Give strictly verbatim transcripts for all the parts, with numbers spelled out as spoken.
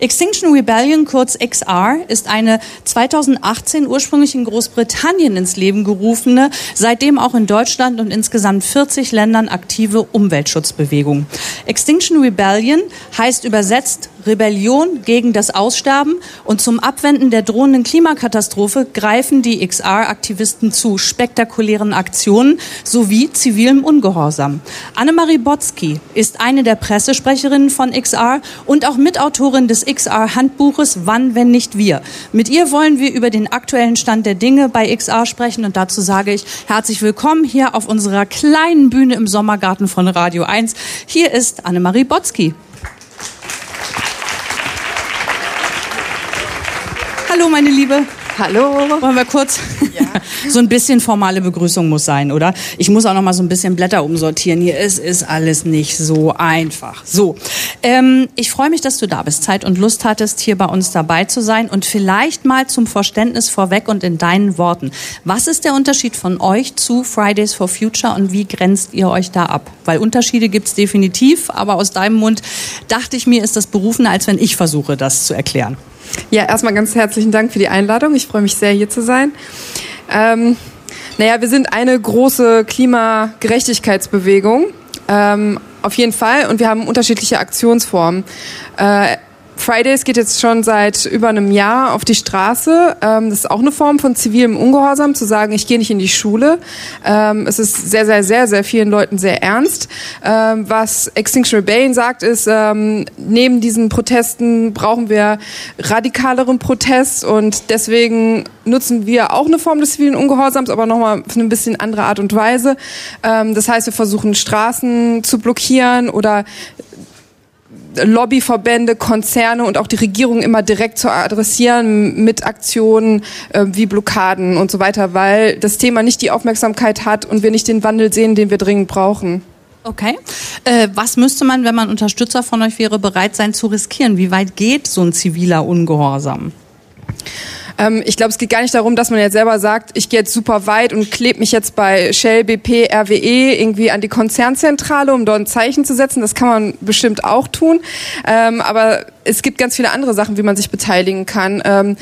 Extinction Rebellion, kurz X R, ist eine zweitausendachtzehn ursprünglich in Großbritannien ins Leben gerufene, seitdem auch in Deutschland und insgesamt vierzig Ländern aktive Umweltschutzbewegung. Extinction Rebellion heißt übersetzt Rebellion gegen das Aussterben, und zum Abwenden der drohenden Klimakatastrophe greifen die X R-Aktivisten zu spektakulären Aktionen sowie zivilem Ungehorsam. Annemarie Botzky ist eine der Pressesprecherinnen von X R und auch Mitautorin des X R-Handbuches Wann, wenn nicht wir. Mit ihr wollen wir über den aktuellen Stand der Dinge bei X R sprechen, und dazu sage ich herzlich willkommen hier auf unserer kleinen Bühne im Sommergarten von Radio eins. Hier ist Annemarie Botzky. Hallo, meine Liebe. Hallo. Wollen wir kurz? Ja. So ein bisschen formale Begrüßung muss sein, oder? Ich muss auch noch mal so ein bisschen Blätter umsortieren hier. Es ist alles nicht so einfach. So, ähm, ich freue mich, dass du da bist, Zeit und Lust hattest, hier bei uns dabei zu sein. Und vielleicht mal zum Verständnis vorweg und in deinen Worten. Was ist der Unterschied von euch zu Fridays for Future und wie grenzt ihr euch da ab? Weil Unterschiede gibt's definitiv, aber aus deinem Mund dachte ich mir, ist das berufener, als wenn ich versuche, das zu erklären. Ja, erstmal ganz herzlichen Dank für die Einladung. Ich freue mich sehr, hier zu sein. Ähm, naja, wir sind eine große Klimagerechtigkeitsbewegung, ähm, auf jeden Fall. Und wir haben unterschiedliche Aktionsformen. Äh, Fridays geht jetzt schon seit über einem Jahr auf die Straße. Ähm, das ist auch eine Form von zivilem Ungehorsam, zu sagen, ich gehe nicht in die Schule. Ähm, es ist sehr, sehr, sehr, sehr vielen Leuten sehr ernst. Ähm, was Extinction Rebellion sagt, ist, ähm, neben diesen Protesten brauchen wir radikaleren Protest, und deswegen nutzen wir auch eine Form des zivilen Ungehorsams, aber nochmal auf eine bisschen andere Art und Weise. Ähm, das heißt, wir versuchen Straßen zu blockieren oder Lobbyverbände, Konzerne und auch die Regierung immer direkt zu adressieren mit Aktionen äh, wie Blockaden und so weiter, weil das Thema nicht die Aufmerksamkeit hat und wir nicht den Wandel sehen, den wir dringend brauchen. Okay. Äh, was müsste man, wenn man Unterstützer von euch wäre, bereit sein zu riskieren? Wie weit geht so ein ziviler Ungehorsam? Ich glaube, es geht gar nicht darum, dass man jetzt selber sagt, ich gehe jetzt super weit und klebe mich jetzt bei Shell, B P, R W E irgendwie an die Konzernzentrale, um dort ein Zeichen zu setzen. Das kann man bestimmt auch tun. Ähm, aber es gibt ganz viele andere Sachen, wie man sich beteiligen kann. Ähm,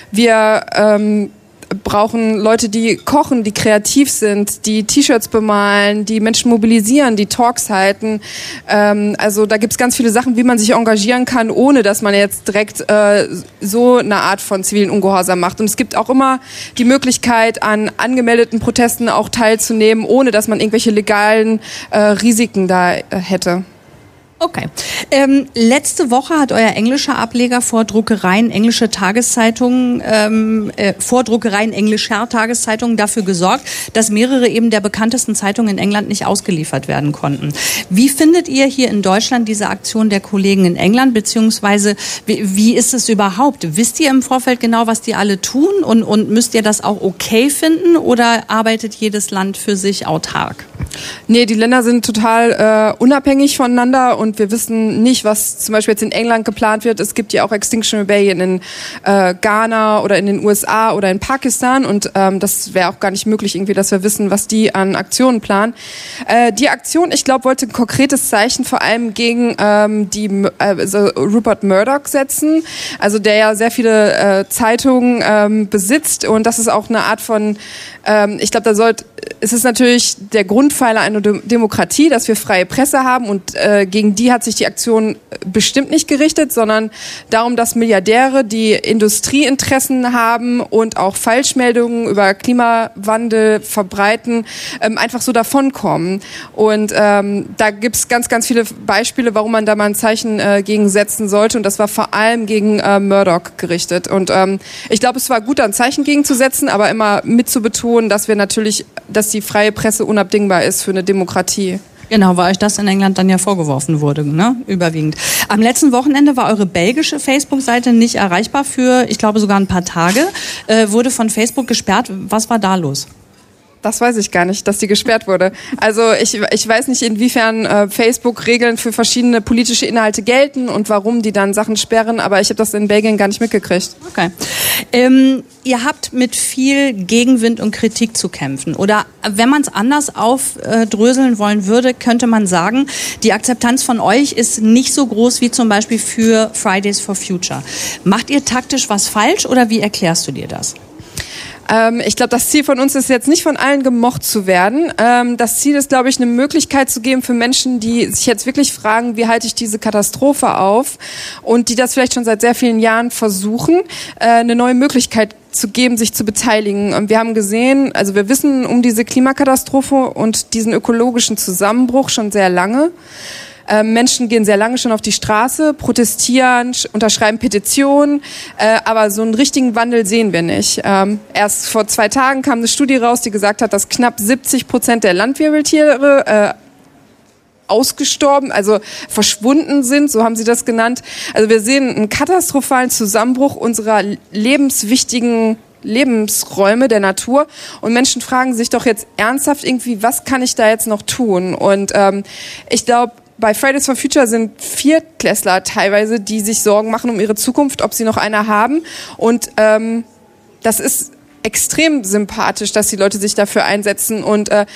wir ähm, brauchen Leute, die kochen, die kreativ sind, die T-Shirts bemalen, die Menschen mobilisieren, die Talks halten. Ähm, also da gibt's ganz viele Sachen, wie man sich engagieren kann, ohne dass man jetzt direkt äh, so eine Art von zivilen Ungehorsam macht. Und es gibt auch immer die Möglichkeit, an angemeldeten Protesten auch teilzunehmen, ohne dass man irgendwelche legalen äh, Risiken da äh, hätte. Okay. Ähm, letzte Woche hat euer englischer Ableger vor Druckereien englische Tageszeitungen, ähm, äh, vor Druckereien englischer Tageszeitungen dafür gesorgt, dass mehrere eben der bekanntesten Zeitungen in England nicht ausgeliefert werden konnten. Wie findet ihr hier in Deutschland diese Aktion der Kollegen in England, beziehungsweise wie, wie ist es überhaupt? Wisst ihr im Vorfeld genau, was die alle tun, und, und müsst ihr das auch okay finden, oder arbeitet jedes Land für sich autark? Nee, die Länder sind total äh, unabhängig voneinander, und wir wissen nicht, was zum Beispiel jetzt in England geplant wird. Es gibt ja auch Extinction Rebellion in äh, Ghana oder in den U S A oder in Pakistan, und ähm, das wäre auch gar nicht möglich, irgendwie, dass wir wissen, was die an Aktionen planen. Äh, die Aktion, ich glaube, wollte ein konkretes Zeichen vor allem gegen ähm, die äh, also Rupert Murdoch setzen, also der ja sehr viele äh, Zeitungen ähm, besitzt, und das ist auch eine Art von, ähm, ich glaube, da sollte, es ist natürlich der Grundpfeiler einer Demokratie, dass wir freie Presse haben, und äh, gegen die hat sich die Aktion bestimmt nicht gerichtet, sondern darum, dass Milliardäre, die Industrieinteressen haben und auch Falschmeldungen über Klimawandel verbreiten, ähm, einfach so davonkommen. Und ähm, da gibt's ganz, ganz viele Beispiele, warum man da mal ein Zeichen äh, gegen setzen sollte, und das war vor allem gegen äh, Murdoch gerichtet. Und ähm, ich glaube, es war gut, da ein Zeichen gegen zu setzen, aber immer mit zu betonen, dass wir natürlich, dass die freie Presse unabdingbar ist für eine Demokratie. Genau, weil euch das in England dann ja vorgeworfen wurde, ne? Überwiegend. Am letzten Wochenende war eure belgische Facebook-Seite nicht erreichbar für, ich glaube, sogar ein paar Tage. Äh, wurde von Facebook gesperrt. Was war da los? Das weiß ich gar nicht, dass die gesperrt wurde. Also ich, ich weiß nicht, inwiefern äh, Facebook Regeln für verschiedene politische Inhalte gelten und warum die dann Sachen sperren, aber ich habe das in Belgien gar nicht mitgekriegt. Okay. Ähm, ihr habt mit viel Gegenwind und Kritik zu kämpfen. Oder wenn man es anders aufdröseln wollen würde, könnte man sagen, die Akzeptanz von euch ist nicht so groß wie zum Beispiel für Fridays for Future. Macht ihr taktisch was falsch oder wie erklärst du dir das? Ähm, ich glaube, das Ziel von uns ist jetzt nicht von allen gemocht zu werden. Ähm, das Ziel ist, glaube ich, eine Möglichkeit zu geben für Menschen, die sich jetzt wirklich fragen, wie halte ich diese Katastrophe auf und die das vielleicht schon seit sehr vielen Jahren versuchen, äh, eine neue Möglichkeit zu geben, sich zu beteiligen. Und wir haben gesehen, also wir wissen um diese Klimakatastrophe und diesen ökologischen Zusammenbruch schon sehr lange. Ähm, Menschen gehen sehr lange schon auf die Straße, protestieren, unterschreiben Petitionen, äh, aber so einen richtigen Wandel sehen wir nicht. Ähm, erst vor zwei Tagen kam eine Studie raus, die gesagt hat, dass knapp siebzig Prozent der Landwirbeltiere äh, ausgestorben, also verschwunden sind, so haben sie das genannt. Also wir sehen einen katastrophalen Zusammenbruch unserer lebenswichtigen Lebensräume der Natur und Menschen fragen sich doch jetzt ernsthaft irgendwie, was kann ich da jetzt noch tun? Und ähm, ich glaube, bei Fridays for Future sind Viertklässler teilweise, die sich Sorgen machen um ihre Zukunft, ob sie noch eine haben. Und ähm, das ist extrem sympathisch, dass die Leute sich dafür einsetzen. Und äh,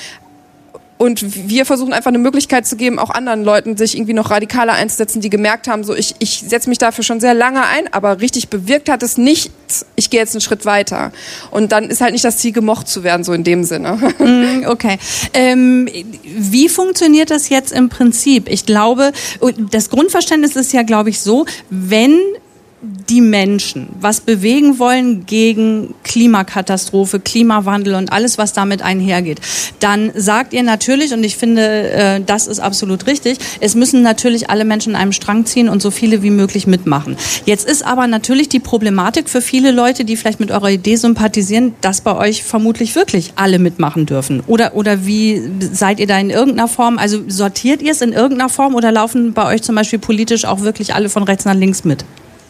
Und wir versuchen einfach eine Möglichkeit zu geben, auch anderen Leuten sich irgendwie noch radikaler einzusetzen, die gemerkt haben, so ich, ich setze mich dafür schon sehr lange ein, aber richtig bewirkt hat es nichts. Ich gehe jetzt einen Schritt weiter. Und dann ist halt nicht das Ziel, gemocht zu werden, so in dem Sinne. Okay. Ähm, wie funktioniert das jetzt im Prinzip? Ich glaube, das Grundverständnis ist ja, glaube ich, so, wenn die Menschen was bewegen wollen gegen Klimakatastrophe, Klimawandel und alles, was damit einhergeht, dann sagt ihr natürlich, und ich finde, äh, das ist absolut richtig, es müssen natürlich alle Menschen an einem Strang ziehen und so viele wie möglich mitmachen. Jetzt ist aber natürlich die Problematik für viele Leute, die vielleicht mit eurer Idee sympathisieren, dass bei euch vermutlich wirklich alle mitmachen dürfen. Oder, oder wie seid ihr da in irgendeiner Form, also sortiert ihr es in irgendeiner Form oder laufen bei euch zum Beispiel politisch auch wirklich alle von rechts nach links mit?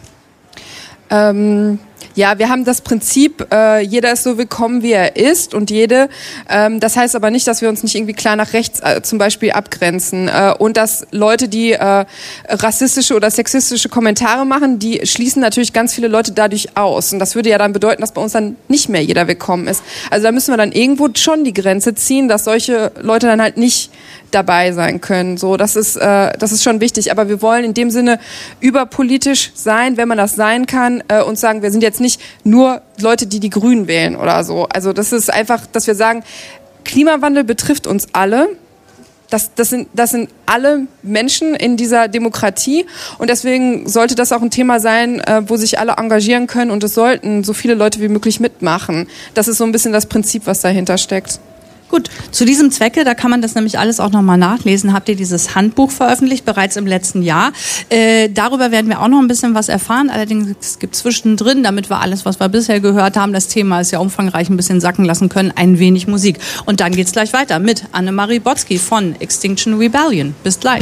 Ähm, ja, wir haben das Prinzip, äh, jeder ist so willkommen, wie er ist und jede. Ähm, das heißt aber nicht, dass wir uns nicht irgendwie klar nach rechts äh, zum Beispiel abgrenzen. Äh, und dass Leute, die äh, rassistische oder sexistische Kommentare machen, die schließen natürlich ganz viele Leute dadurch aus. Und das würde ja dann bedeuten, dass bei uns dann nicht mehr jeder willkommen ist. Also da müssen wir dann irgendwo schon die Grenze ziehen, dass solche Leute dann halt nicht dabei sein können. So, das ist, äh, das ist schon wichtig. Aber wir wollen in dem Sinne überpolitisch sein, wenn man das sein kann, äh, und sagen, wir sind jetzt nicht nur Leute, die die Grünen wählen oder so. Also das ist einfach, dass wir sagen, Klimawandel betrifft uns alle. Das, das sind, das sind alle Menschen in dieser Demokratie und deswegen sollte das auch ein Thema sein, äh, wo sich alle engagieren können und es sollten so viele Leute wie möglich mitmachen. Das ist so ein bisschen das Prinzip, was dahinter steckt. Gut, zu diesem Zwecke, da kann man das nämlich alles auch nochmal nachlesen, habt ihr dieses Handbuch veröffentlicht, bereits im letzten Jahr. Äh, darüber werden wir auch noch ein bisschen was erfahren, allerdings es gibt zwischendrin, damit wir alles, was wir bisher gehört haben, das Thema ist ja umfangreich, ein bisschen sacken lassen können, ein wenig Musik. Und dann geht's gleich weiter mit Annemarie Botzky von Extinction Rebellion. Bis gleich.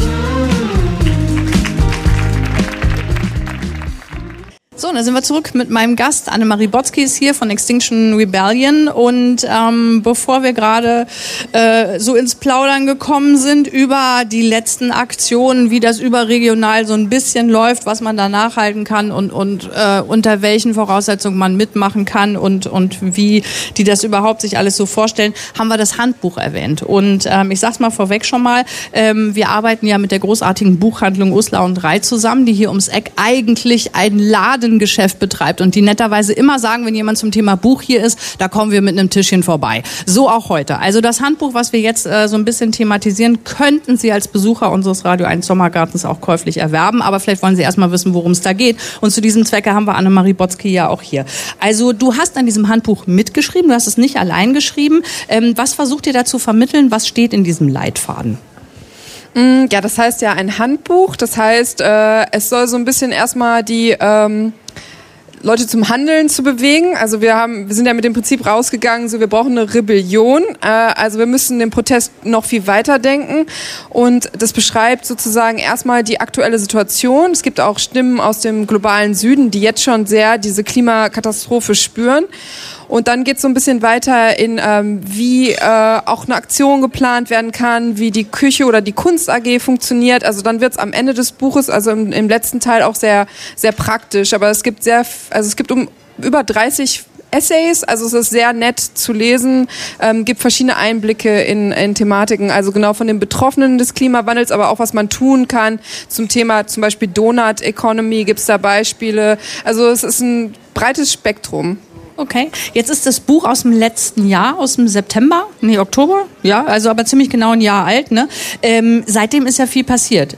So, dann sind wir zurück mit meinem Gast. Annemarie Botzky ist hier von Extinction Rebellion. Und ähm, bevor wir gerade äh, so ins Plaudern gekommen sind über die letzten Aktionen, wie das überregional so ein bisschen läuft, was man da nachhalten kann und, und äh, unter welchen Voraussetzungen man mitmachen kann und, und wie die das überhaupt sich alles so vorstellen, haben wir das Handbuch erwähnt. Und ähm, ich sag's mal vorweg schon mal, ähm, wir arbeiten ja mit der großartigen Buchhandlung Uslar und Drei zusammen, die hier ums Eck eigentlich ein Laden Geschäft betreibt und die netterweise immer sagen, wenn jemand zum Thema Buch hier ist, da kommen wir mit einem Tischchen vorbei. So auch heute. Also das Handbuch, was wir jetzt äh, so ein bisschen thematisieren, könnten Sie als Besucher unseres Radio eins Sommergartens auch käuflich erwerben, aber vielleicht wollen Sie erstmal wissen, worum es da geht. Und zu diesem Zwecke haben wir Annemarie Botzky ja auch hier. Also du hast an diesem Handbuch mitgeschrieben, du hast es nicht allein geschrieben. Ähm, was versucht ihr da zu vermitteln? Was steht in diesem Leitfaden? Ja, das heißt ja ein Handbuch. Das heißt, äh, es soll so ein bisschen erstmal die ähm, Leute zum Handeln zu bewegen. Also wir haben, wir sind ja mit dem Prinzip rausgegangen, so wir brauchen eine Rebellion. Äh, also wir müssen den Protest noch viel weiter denken. Und das beschreibt sozusagen erstmal die aktuelle Situation. Es gibt auch Stimmen aus dem globalen Süden, die jetzt schon sehr diese Klimakatastrophe spüren. Und dann geht es so ein bisschen weiter in, ähm, wie äh, auch eine Aktion geplant werden kann, wie die Küche oder die Kunst A G funktioniert. Also dann wird es am Ende des Buches, also im, im letzten Teil auch sehr, sehr praktisch. Aber es gibt sehr, also es gibt um über dreißig Essays, also es ist sehr nett zu lesen, ähm, gibt verschiedene Einblicke in, in Thematiken, also genau von den Betroffenen des Klimawandels, aber auch was man tun kann zum Thema zum Beispiel Donut Economy, gibt es da Beispiele, also es ist ein breites Spektrum. Okay, jetzt ist das Buch aus dem letzten Jahr, aus dem September, nee, Oktober, ja, also aber ziemlich genau ein Jahr alt, ne? Ähm, seitdem ist ja viel passiert.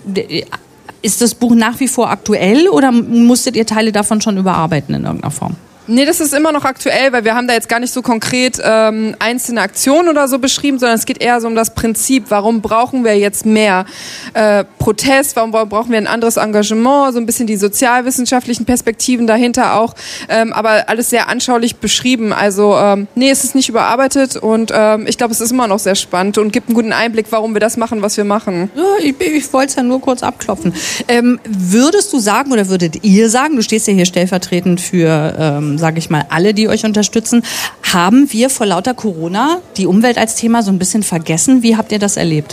Ist das Buch nach wie vor aktuell oder musstet ihr Teile davon schon überarbeiten in irgendeiner Form? Nee, das ist immer noch aktuell, weil wir haben da jetzt gar nicht so konkret ähm, einzelne Aktionen oder so beschrieben, sondern es geht eher so um das Prinzip, warum brauchen wir jetzt mehr äh, Protest, warum brauchen wir ein anderes Engagement, so ein bisschen die sozialwissenschaftlichen Perspektiven dahinter auch, ähm, aber alles sehr anschaulich beschrieben. Also ähm, nee, es ist nicht überarbeitet und ähm, ich glaube, es ist immer noch sehr spannend und gibt einen guten Einblick, warum wir das machen, was wir machen. Ja, ich ich wollte es ja nur kurz abklopfen. Ähm, würdest du sagen oder würdet ihr sagen, du stehst ja hier stellvertretend für ähm, sage ich mal, alle, die euch unterstützen, haben wir vor lauter Corona die Umwelt als Thema so ein bisschen vergessen? Wie habt ihr das erlebt?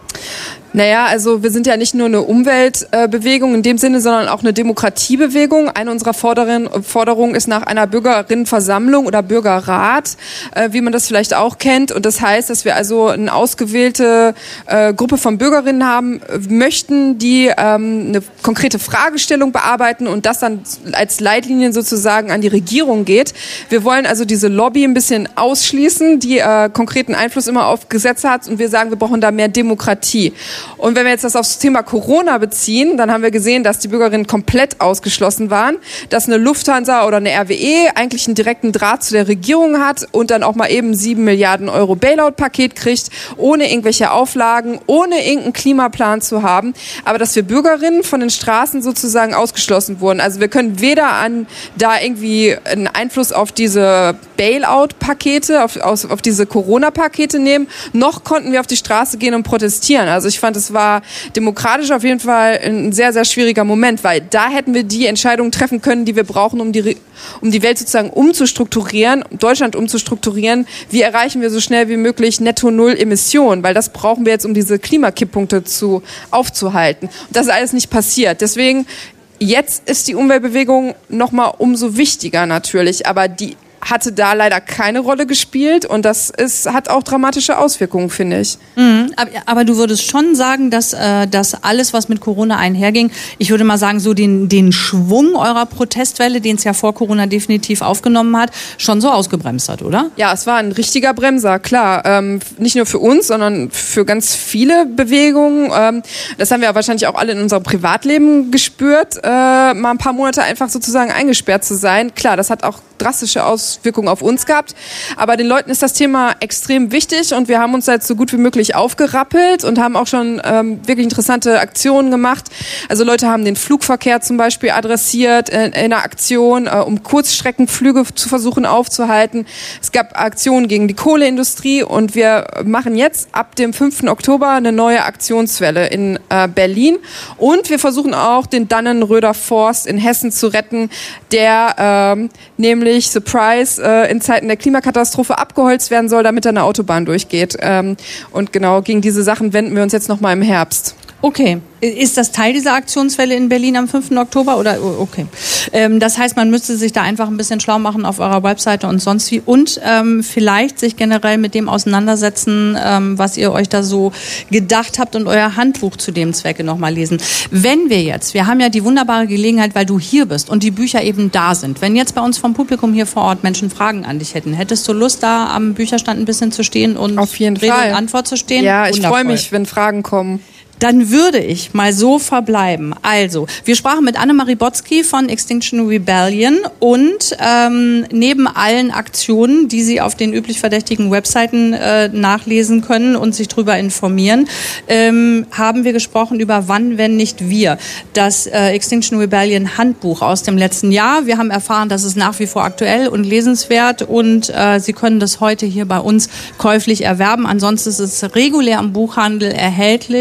Naja, also wir sind ja nicht nur eine Umweltbewegung in dem Sinne, sondern auch eine Demokratiebewegung. Eine unserer Forderungen ist nach einer Bürgerinnenversammlung oder Bürgerrat, wie man das vielleicht auch kennt. Und das heißt, dass wir also eine ausgewählte Gruppe von Bürgerinnen haben möchten, die eine konkrete Fragestellung bearbeiten und das dann als Leitlinien sozusagen an die Regierung geht. Wir wollen also diese Lobby ein bisschen ausschließen, die konkreten Einfluss immer auf Gesetze hat. Und wir sagen, wir brauchen da mehr Demokratie. Und wenn wir jetzt das aufs Thema Corona beziehen, dann haben wir gesehen, dass die Bürgerinnen komplett ausgeschlossen waren, dass eine Lufthansa oder eine R W E eigentlich einen direkten Draht zu der Regierung hat und dann auch mal eben sieben Milliarden Euro Bailout-Paket kriegt, ohne irgendwelche Auflagen, ohne irgendeinen Klimaplan zu haben. Aber dass wir Bürgerinnen von den Straßen sozusagen ausgeschlossen wurden. Also wir können weder an da irgendwie einen Einfluss auf diese Bailout-Pakete, auf, auf, auf diese Corona-Pakete nehmen, noch konnten wir auf die Straße gehen und protestieren. Also ich fand, es war demokratisch auf jeden Fall ein sehr, sehr schwieriger Moment, weil da hätten wir die Entscheidungen treffen können, die wir brauchen, um die, um die Welt sozusagen umzustrukturieren, Deutschland umzustrukturieren. Wie erreichen wir so schnell wie möglich Netto-Null-Emissionen? Weil das brauchen wir jetzt, um diese Klimakipppunkte zu, aufzuhalten. Und das ist alles nicht passiert. Deswegen, jetzt ist die Umweltbewegung nochmal umso wichtiger natürlich, aber die hatte da leider keine Rolle gespielt und das ist, hat auch dramatische Auswirkungen, finde ich. Mhm, aber, aber du würdest schon sagen, dass, äh, dass alles, was mit Corona einherging, ich würde mal sagen, so den, den Schwung eurer Protestwelle, den es ja vor Corona definitiv aufgenommen hat, schon so ausgebremst hat, oder? Ja, es war ein richtiger Bremser, klar. Ähm, nicht nur für uns, sondern für ganz viele Bewegungen. Ähm, das haben wir ja wahrscheinlich auch alle in unserem Privatleben gespürt, äh, mal ein paar Monate einfach sozusagen eingesperrt zu sein. Klar, das hat auch drastische Auswirkungen auf uns gehabt. Aber den Leuten ist das Thema extrem wichtig und wir haben uns da jetzt so gut wie möglich aufgerappelt und haben auch schon ähm, wirklich interessante Aktionen gemacht. Also Leute haben den Flugverkehr zum Beispiel adressiert in, in einer Aktion, äh, um Kurzstreckenflüge zu versuchen aufzuhalten. Es gab Aktionen gegen die Kohleindustrie und wir machen jetzt ab dem fünften Oktober eine neue Aktionswelle in äh, Berlin und wir versuchen auch den Dannenröder Forst in Hessen zu retten, der ähm, nämlich Surprise, äh, in Zeiten der Klimakatastrophe abgeholzt werden soll, damit da eine Autobahn durchgeht. Ähm, und genau gegen diese Sachen wenden wir uns jetzt nochmal im Herbst. Okay. Ist das Teil dieser Aktionswelle in Berlin am fünften Oktober? Oder okay. Ähm, das heißt, man müsste sich da einfach ein bisschen schlau machen auf eurer Webseite und sonst wie. Und ähm, vielleicht sich generell mit dem auseinandersetzen, ähm, was ihr euch da so gedacht habt und euer Handbuch zu dem Zwecke nochmal lesen. Wenn wir jetzt, wir haben ja die wunderbare Gelegenheit, weil du hier bist und die Bücher eben da sind. Wenn jetzt bei uns vom Publikum hier vor Ort Menschen Fragen an dich hätten, hättest du Lust, da am Bücherstand ein bisschen zu stehen und auf jeden Rede Fall und Antwort zu stehen? Ja, ich freue mich, wenn Fragen kommen. Dann würde ich mal so verbleiben. Also, wir sprachen mit Annemarie Botzky von Extinction Rebellion und ähm, neben allen Aktionen, die Sie auf den üblich verdächtigen Webseiten äh, nachlesen können und sich darüber informieren, ähm, haben wir gesprochen über Wann, wenn nicht wir. Das äh, Extinction Rebellion Handbuch aus dem letzten Jahr. Wir haben erfahren, dass es nach wie vor aktuell und lesenswert und äh, Sie können das heute hier bei uns käuflich erwerben. Ansonsten ist es regulär im Buchhandel erhältlich, kostet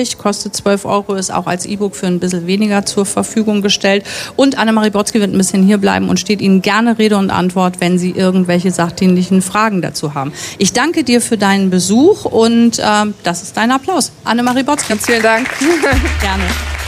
kostet zwölf Euro, ist auch als E-Book für ein bisschen weniger zur Verfügung gestellt. Und Annemarie Botzke wird ein bisschen hierbleiben und steht Ihnen gerne Rede und Antwort, wenn Sie irgendwelche sachdienlichen Fragen dazu haben. Ich danke dir für deinen Besuch und äh, das ist dein Applaus. Annemarie Botzke. Ganz vielen Dank. Gerne.